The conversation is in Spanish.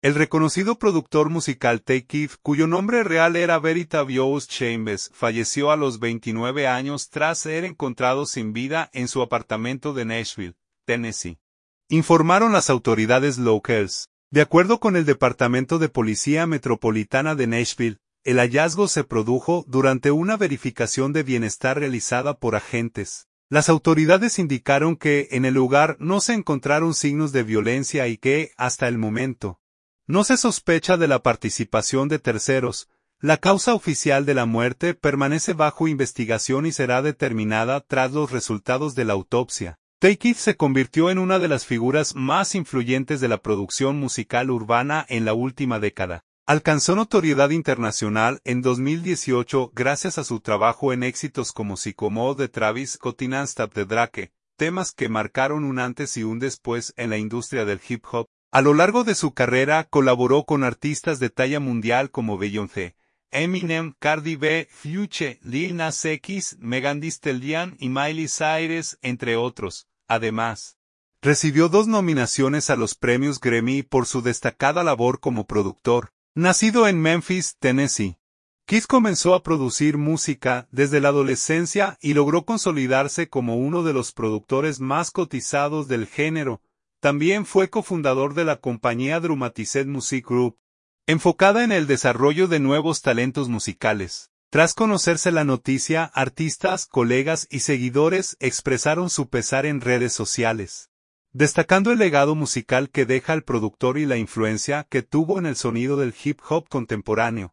El reconocido productor musical Tay Keith, cuyo nombre real era Veritavious Chambers, falleció a los 29 años tras ser encontrado sin vida en su apartamento de Nashville, Tennessee. Informaron las autoridades locales. De acuerdo con el Departamento de Policía Metropolitana de Nashville, el hallazgo se produjo durante una verificación de bienestar realizada por agentes. Las autoridades indicaron que en el lugar no se encontraron signos de violencia y que, hasta el momento, no se sospecha de la participación de terceros. La causa oficial de la muerte permanece bajo investigación y será determinada tras los resultados de la autopsia. Tay Keith se convirtió en una de las figuras más influyentes de la producción musical urbana en la última década. Alcanzó notoriedad internacional en 2018 gracias a su trabajo en éxitos como Sycamore de Travis Scott y Non-Stop de Drake, temas que marcaron un antes y un después en la industria del hip hop. A lo largo de su carrera colaboró con artistas de talla mundial como Beyoncé, Eminem, Cardi B, Future, Lil Nas X, Megan Thee Stallion y Miley Cyrus, entre otros. Además, recibió 2 nominaciones a los premios Grammy por su destacada labor como productor. Nacido en Memphis, Tennessee, Keith comenzó a producir música desde la adolescencia y logró consolidarse como uno de los productores más cotizados del género. También fue cofundador de la compañía Dramaticet Music Group, enfocada en el desarrollo de nuevos talentos musicales. Tras conocerse la noticia, artistas, colegas y seguidores expresaron su pesar en redes sociales, destacando el legado musical que deja el productor y la influencia que tuvo en el sonido del hip hop contemporáneo.